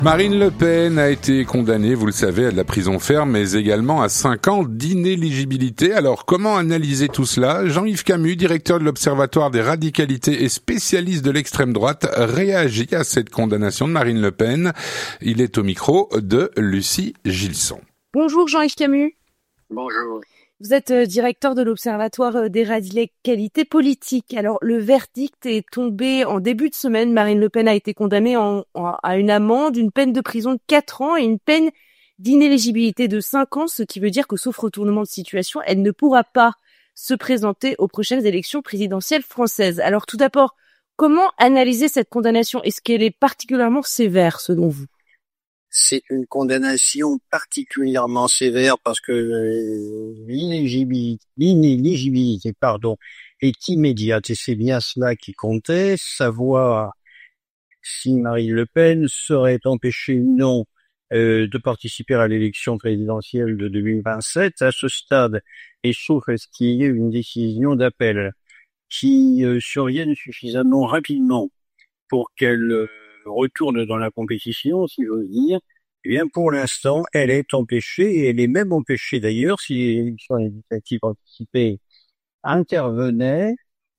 Marine Le Pen a été condamnée, vous le savez, à de la prison ferme, mais également à 5 ans d'inéligibilité. Alors, comment analyser tout cela ? Jean-Yves Camus, directeur de l'Observatoire des radicalités et spécialiste de l'extrême droite, réagit à cette condamnation de Marine Le Pen. Il est au micro de Lucie Gilson. Bonjour Jean-Yves Camus. Bonjour. Vous êtes directeur de l'Observatoire des radicalités politiques. Alors, le verdict est tombé en début de semaine. Marine Le Pen a été condamnée à une amende, une peine de prison de 4 ans et une peine d'inéligibilité de 5 ans, ce qui veut dire que, sauf retournement de situation, elle ne pourra pas se présenter aux prochaines élections présidentielles françaises. Alors, tout d'abord, comment analyser cette condamnation ? Est-ce qu'elle est particulièrement sévère, selon vous ? C'est une condamnation particulièrement sévère parce que l'inéligibilité est immédiate et c'est bien cela qui comptait, savoir si Marine Le Pen serait empêchée ou non de participer à l'élection présidentielle de 2027 à ce stade, et sauf à ce qu'il y ait une décision d'appel qui survienne suffisamment rapidement pour qu'elle retourne dans la compétition, si j'ose dire. Eh bien, pour l'instant, elle est empêchée, et elle est même empêchée d'ailleurs, si les élections législatives anticipées intervenaient,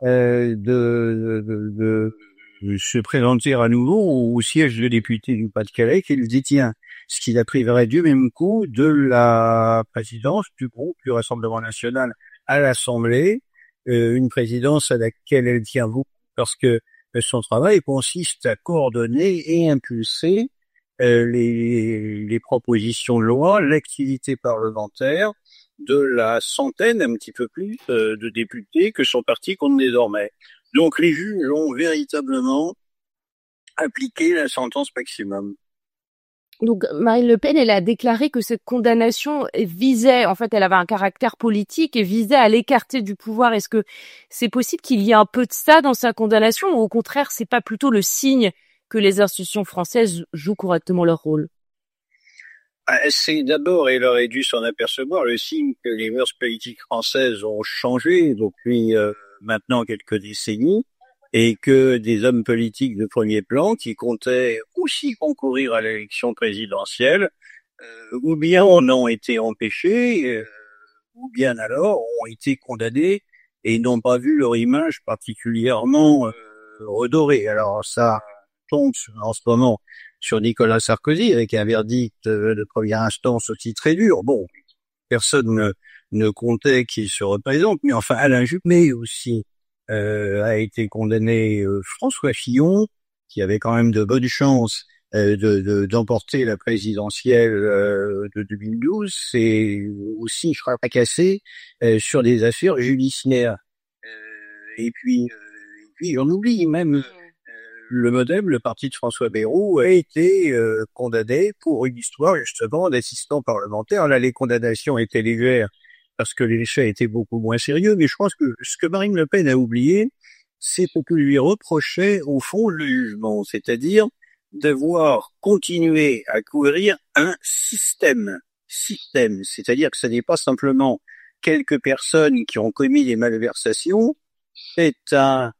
de se présenter à nouveau au siège de député du Pas-de-Calais qu'elle détient, ce qui la priverait du même coup de la présidence du groupe du Rassemblement national à l'Assemblée, une présidence à laquelle elle tient beaucoup, parce que son travail consiste à coordonner et impulser les propositions de loi, l'activité parlementaire de la centaine, un petit peu plus, de députés que son parti compte désormais. Donc les juges ont véritablement appliqué la sentence maximum. Donc Marine Le Pen, elle a déclaré que cette condamnation visait, en fait, elle avait un caractère politique et visait à l'écarter du pouvoir. Est-ce que c'est possible qu'il y ait un peu de ça dans sa condamnation, ou au contraire, c'est pas plutôt le signe que les institutions françaises jouent correctement leur rôle ? C'est d'abord, elle aurait dû s'en apercevoir, le signe que les mœurs politiques françaises ont changé depuis maintenant quelques décennies, et que des hommes politiques de premier plan qui comptaient aussi concourir à l'élection présidentielle, ou bien en ont été empêchés, ou bien alors ont été condamnés et n'ont pas vu leur image particulièrement redorée. Alors ça tombe en ce moment sur Nicolas Sarkozy avec un verdict de première instance aussi très dur. Bon, personne ne comptait qu'il se représente, mais enfin Alain Juppé aussi a été condamné. François Fillon, qui avait quand même de bonnes chances d'emporter la présidentielle de 2012, c'est aussi fracassé sur des affaires judiciaires. Et puis on oublie même le MoDem, le parti de François Bayrou, a été condamné pour une histoire justement d'assistant parlementaire. Là, les condamnations étaient légères parce que les faits étaient beaucoup moins sérieux, mais je pense que ce que Marine Le Pen a oublié, c'est ce que lui reprochait au fond le jugement, c'est-à-dire d'avoir continué à couvrir un système, c'est-à-dire que ce n'est pas simplement quelques personnes qui ont commis des malversations, c'est un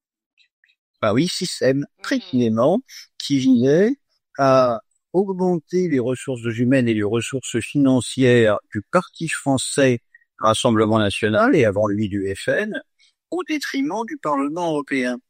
système très finement qui visait à augmenter les ressources humaines et les ressources financières du Parti français Rassemblement national et avant lui du FN au détriment du Parlement européen.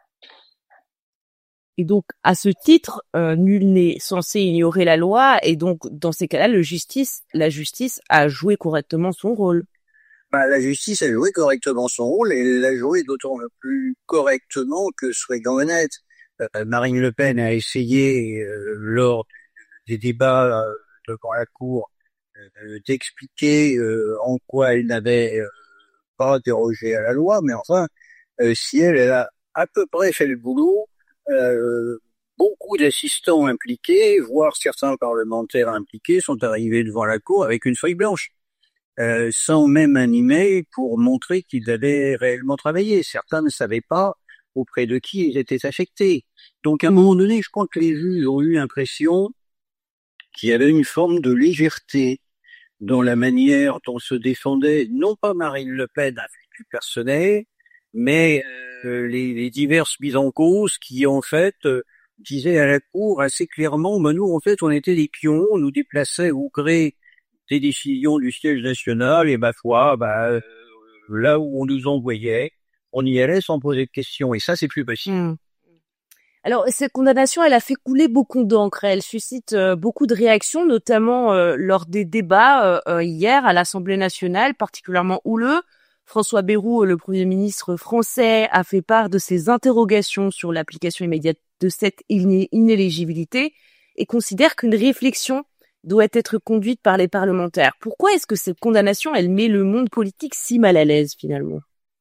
Et donc, à ce titre, nul n'est censé ignorer la loi, et donc, dans ces cas-là, la justice a joué correctement son rôle. La justice a joué correctement son rôle, et elle l'a joué d'autant plus correctement que, soyons honnêtes, Marine Le Pen a essayé, lors des débats devant la Cour, d'expliquer en quoi elle n'avait pas dérogé à la loi, mais enfin, si elle a à peu près fait le boulot, beaucoup d'assistants impliqués, voire certains parlementaires impliqués, sont arrivés devant la Cour avec une feuille blanche. Sans même un email pour montrer qu'ils avaient réellement travaillé. Certains ne savaient pas auprès de qui ils étaient affectés. Donc à un moment donné, je crois que les juges ont eu l'impression qu'il y avait une forme de légèreté dans la manière dont se défendait, non pas Marine Le Pen à vue personnel, mais les diverses mises en cause qui en fait disait à la cour assez clairement, nous, en fait, on était des pions, on nous déplaçait au gré des décisions du siège national, et ma foi, là où on nous envoyait, on y allait sans poser de questions, et ça, c'est plus possible. Alors, cette condamnation, elle a fait couler beaucoup d'encre. Elle suscite beaucoup de réactions, notamment lors des débats hier à l'Assemblée nationale, particulièrement houleux. François Bayrou, le Premier ministre français, a fait part de ses interrogations sur l'application immédiate de cette inéligibilité et considère qu'une réflexion doit être conduite par les parlementaires. Pourquoi est-ce que cette condamnation, elle met le monde politique si mal à l'aise, finalement ?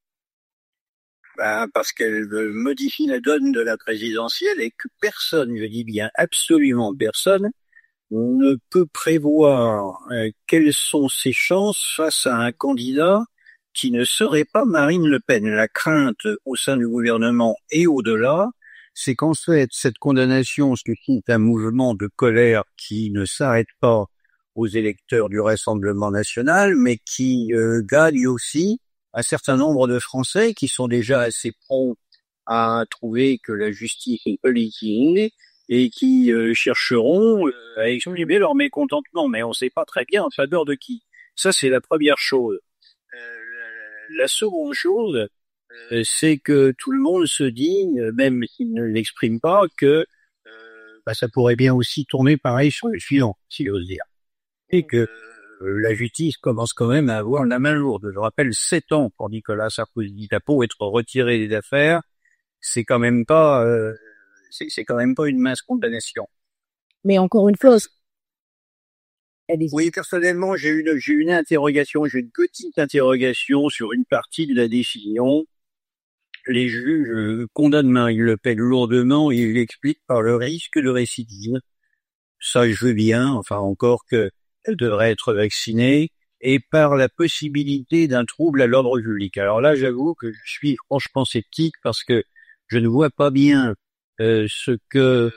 Parce qu'elle modifie la donne de la présidentielle et que personne, je dis bien absolument personne, ne peut prévoir quelles sont ses chances face à un candidat qui ne serait pas Marine Le Pen. La crainte au sein du gouvernement et au-delà, c'est qu'en fait, cette condamnation suscite un mouvement de colère qui ne s'arrête pas aux électeurs du Rassemblement national, mais qui gagne aussi un certain nombre de Français qui sont déjà assez prompts à trouver que la justice est politisée et qui chercheront à exprimer leur mécontentement, mais on ne sait pas très bien en faveur de qui. Ça, c'est la première chose. La seconde chose, c'est que tout le monde se dit, même s'il ne l'exprime pas, que ça pourrait bien aussi tourner pareil sur le suivant, si j'ose dire. Et que la justice commence quand même à avoir la main lourde. Je rappelle 7 ans pour Nicolas Sarkozy. Pour être retiré des affaires, c'est quand même pas une mince condamnation. Mais encore une fois, oui, personnellement, j'ai une petite interrogation sur une partie de la décision. Les juges condamnent Marine Le Pen lourdement et ils l'expliquent par le risque de récidive. Ça, je veux bien, enfin encore que elle devrait être vaccinée, et par la possibilité d'un trouble à l'ordre public. Alors là, j'avoue que je suis franchement sceptique parce que je ne vois pas bien ce que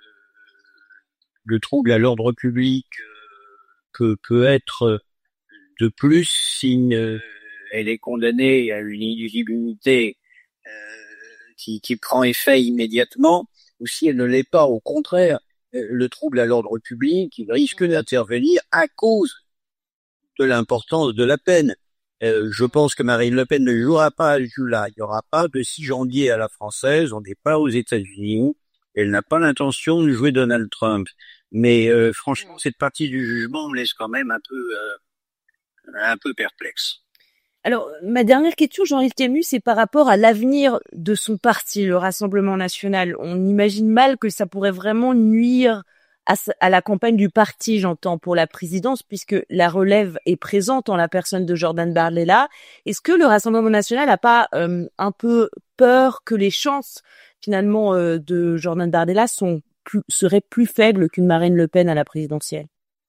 le trouble à l'ordre public peut être de plus si elle est condamnée à une inéligibilité qui prend effet immédiatement, ou si elle ne l'est pas, au contraire, le trouble à l'ordre public, il risque d'intervenir à cause de l'importance de la peine. Je pense que Marine Le Pen ne jouera pas à ce jeu-là. Il n'y aura pas de 6 janvier à la française, on n'est pas aux États-Unis, elle n'a pas l'intention de jouer Donald Trump. Mais franchement, cette partie du jugement me laisse quand même un peu perplexe. Alors, ma dernière question, Jean-Yves Camus, c'est par rapport à l'avenir de son parti, le Rassemblement national. On imagine mal que ça pourrait vraiment nuire à la campagne du parti, j'entends, pour la présidence, puisque la relève est présente en la personne de Jordan Bardella. Est-ce que le Rassemblement national n'a pas un peu peur que les chances, finalement, de Jordan Bardella seraient plus faibles qu'une Marine Le Pen à la présidentielle?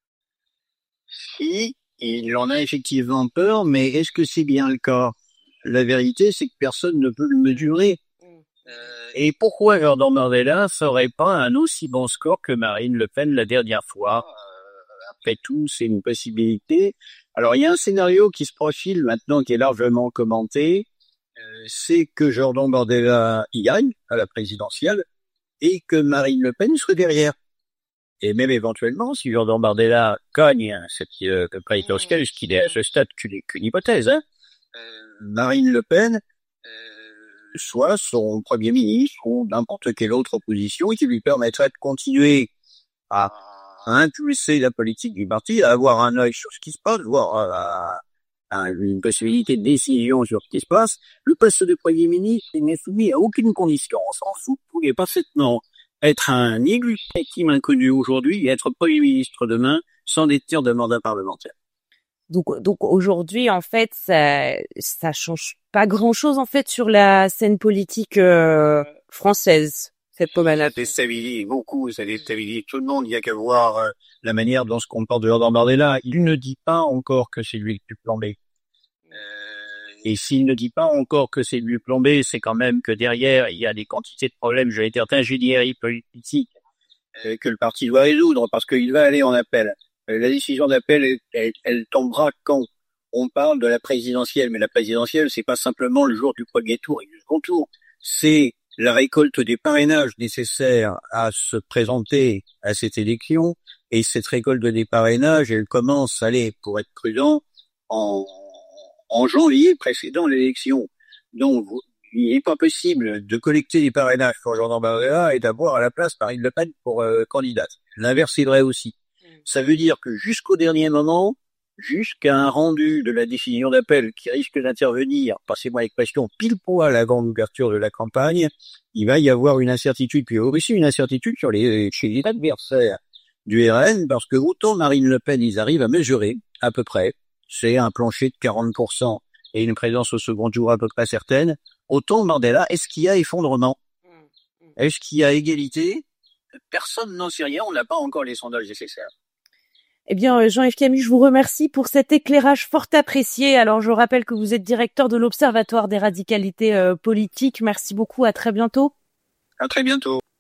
Si. Il en a effectivement peur, mais est-ce que c'est bien le cas? La vérité, c'est que personne ne peut le mesurer. Et pourquoi Jordan Bardella ferait pas un aussi bon score que Marine Le Pen la dernière fois? Après tout, c'est une possibilité. Alors, il y a un scénario qui se profile maintenant, qui est largement commenté, c'est que Jordan Bardella y gagne à la présidentielle et que Marine Le Pen soit derrière. Et même éventuellement, si Jordan Bardella gagne cette présidentielle, ce qui est à ce stade qu'une hypothèse, Marine Le Pen soit son premier ministre ou n'importe quelle autre opposition qui lui permettrait de continuer à impulser la politique du parti, à avoir un œil sur ce qui se passe, voir une possibilité de décision sur ce qui se passe. Le poste de premier ministre n'est soumis à aucune condition. On s'en fout, vous pouvez parfaitement être un illégitime inconnu aujourd'hui et être Premier ministre demain sans détenir de mandat parlementaire. Donc aujourd'hui, en fait, ça change pas grand-chose en fait sur la scène politique française, cette pommade. Ça déstabilise beaucoup, ça déstabilise tout le monde. Il y a qu'à voir la manière dont se comporte Jordan Bardella. Il ne dit pas encore que c'est lui le plus plombé. Et s'il ne dit pas encore que c'est lui plombé, c'est quand même que derrière, il y a des quantités de problèmes, je vais dire, d'ingénierie politique que le parti doit résoudre, parce qu'il va aller en appel. La décision d'appel, elle tombera quand on parle de la présidentielle. Mais la présidentielle, c'est pas simplement le jour du premier tour et du second tour. C'est la récolte des parrainages nécessaires à se présenter à cette élection. Et cette récolte des parrainages, elle commence, pour être prudent, en janvier précédant l'élection. Donc, il n'est pas possible de collecter des parrainages pour Jordan Bardella et d'avoir à la place Marine Le Pen pour candidate. L'inverse est vrai aussi. Ça veut dire que jusqu'au dernier moment, jusqu'à un rendu de la décision d'appel qui risque d'intervenir, passez-moi l'expression, pile poil avant l'ouverture de la campagne, il va y avoir une incertitude, puis aussi une incertitude chez les adversaires du RN, parce que autant Marine Le Pen, ils arrivent à mesurer, à peu près, c'est un plancher de 40% et une présence au second tour à peu près certaine, autant Bardella, est-ce qu'il y a effondrement? Est-ce qu'il y a égalité? Personne n'en sait rien, on n'a pas encore les sondages nécessaires. Eh bien, Jean-Yves Camus, je vous remercie pour cet éclairage fort apprécié. Alors, je rappelle que vous êtes directeur de l'Observatoire des radicalités politiques. Merci beaucoup, à très bientôt. À très bientôt.